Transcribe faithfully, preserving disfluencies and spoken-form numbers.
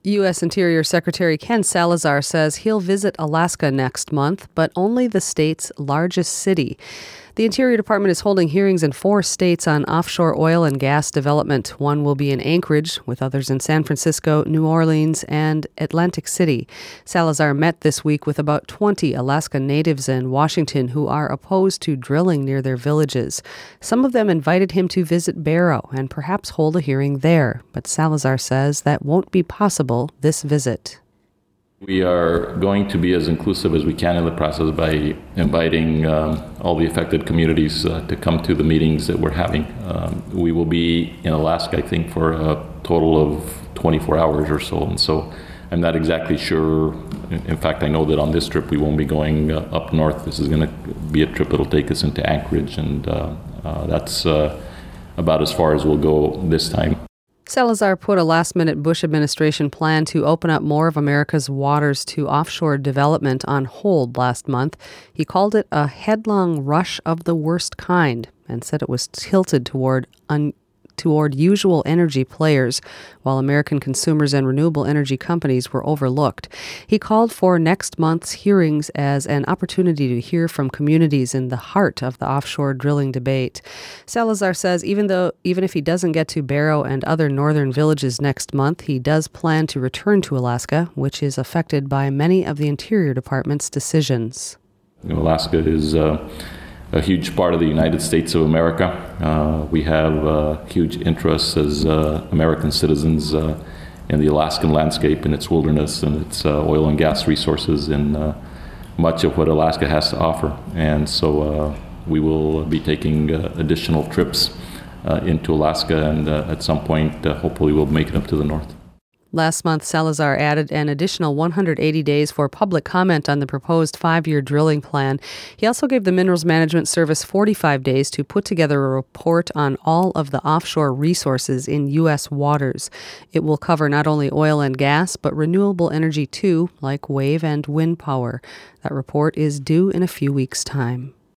U S. Interior Secretary Ken Salazar says he'll visit Alaska next month, but only the state's largest city. The Interior Department is holding hearings in four states on offshore oil and gas development. One will be in Anchorage, with others in San Francisco, New Orleans, and Atlantic City. Salazar met this week with about twenty Alaska natives in Washington who are opposed to drilling near their villages. Some of them invited him to visit Barrow and perhaps hold a hearing there, but Salazar says that won't be possible this visit. We are going to be as inclusive as we can in the process by inviting um, all the affected communities uh, to come to the meetings that we're having. Um, we will be in Alaska, I think, for a total of twenty-four hours or so, and so I'm not exactly sure. In fact, I know that on this trip we won't be going uh, up north. This is going to be a trip that'll take us into Anchorage, and uh, uh, that's uh, about as far as we'll go this time. Salazar put a last-minute Bush administration plan to open up more of America's waters to offshore development on hold last month. He called it a headlong rush of the worst kind and said it was tilted toward un- toward usual energy players, while American consumers and renewable energy companies were overlooked. He called for next month's hearings as an opportunity to hear from communities in the heart of the offshore drilling debate. Salazar says even though even if he doesn't get to Barrow and other northern villages next month, he does plan to return to Alaska, which is affected by many of the Interior Department's decisions. You know, Alaska is uh, a huge part of the United States of America. Uh, we have uh, huge interests as uh, American citizens uh, in the Alaskan landscape and its wilderness and its uh, oil and gas resources and uh, much of what Alaska has to offer. And so uh, we will be taking uh, additional trips uh, into Alaska, and uh, at some point, uh, hopefully, we'll make it up to the north. Last month, Salazar added an additional one hundred eighty days for public comment on the proposed five-year drilling plan. He also gave the Minerals Management Service forty-five days to put together a report on all of the offshore resources in U S waters. It will cover not only oil and gas, but renewable energy too, like wave and wind power. That report is due in a few weeks' time.